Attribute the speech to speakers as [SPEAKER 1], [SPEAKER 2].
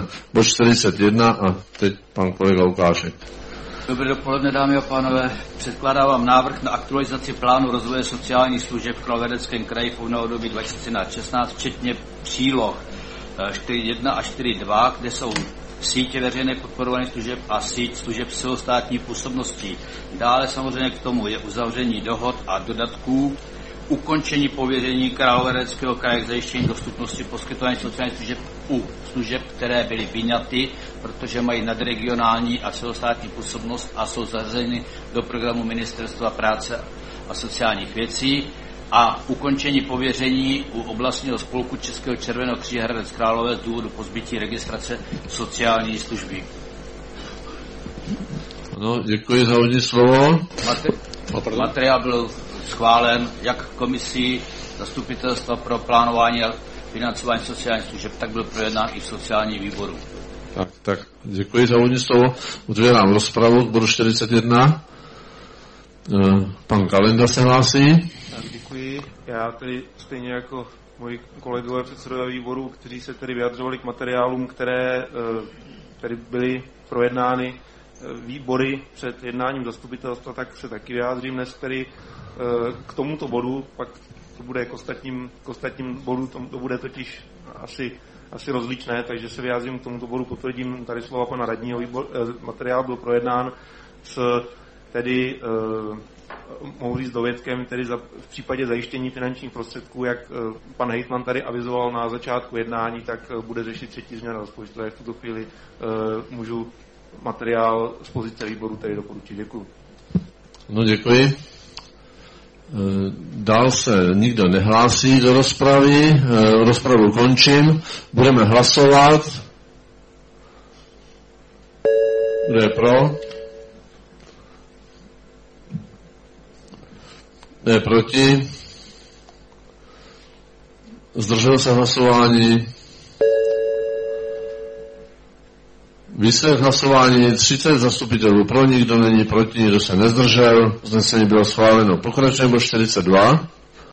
[SPEAKER 1] bod 41 a teď pan kolega Lukášek.
[SPEAKER 2] Dobré dopoledne, dámy a pánové. Předkládám vám návrh na aktualizaci plánu rozvoje sociálních služeb v Královéhradeckém kraji v období 2016, včetně příloh 4.1 a 4.2, kde jsou sítě veřejné podporovaných služeb a síť služeb celostátní působnosti. Dále samozřejmě k tomu je uzavření dohod a dodatků, ukončení pověření Královéhradeckého kraje k zajištění dostupnosti poskytování sociálních služeb u služeb, které byly vyňaty, protože mají nadregionální a celostátní působnost a jsou zařazeny do programu Ministerstva práce a sociálních věcí, a ukončení pověření u oblastního spolku Českého červeného kříže Hradec Králové z důvodu pozbytí registrace sociální služby.
[SPEAKER 1] No, děkuji za udělení slovo.
[SPEAKER 2] Materiál byl schválen jak komisí Zastupitelstva pro plánování a financování sociálních služeb, tak byl projednán i v sociálním výboru.
[SPEAKER 1] Tak, děkuji za udělení slovo. Otvírám rozpravu k bodu 41. Pan Kalenda se hlásí.
[SPEAKER 3] Tak, děkuji. Já tedy stejně jako moji kolegové předsedové výboru, kteří se tedy vyjadřovali k materiálům, které tedy byly projednány výbory před jednáním zastupitelstva, tak se taky vyjádřím dnes tedy k tomuto bodu, pak to bude k ostatním bodu, to bude totiž asi rozličné, takže se vyjádřím k tomuto bodu, potvrdím tady slova pana radního. Materiál byl projednán s tedy mohu říct dovědkem, tedy v případě zajištění finančních prostředků, jak pan hejtman tady avizoval na začátku jednání, tak bude řešit třetí změna rozpočtu. V tuto chvíli můžu materiál z pozice výboru tedy doporučit. Děkuji.
[SPEAKER 1] No, děkuji. Dál se nikdo nehlásí do rozpravy. Rozpravu končím. Budeme hlasovat. Kdo je pro? Kdo je proti? Zdržel se hlasování. Výsledek hlasování 30 zastupitelů pro, nikdo není proti, nikdo se nezdržel. Usnesení bylo schváleno. Pokračujeme bod 42.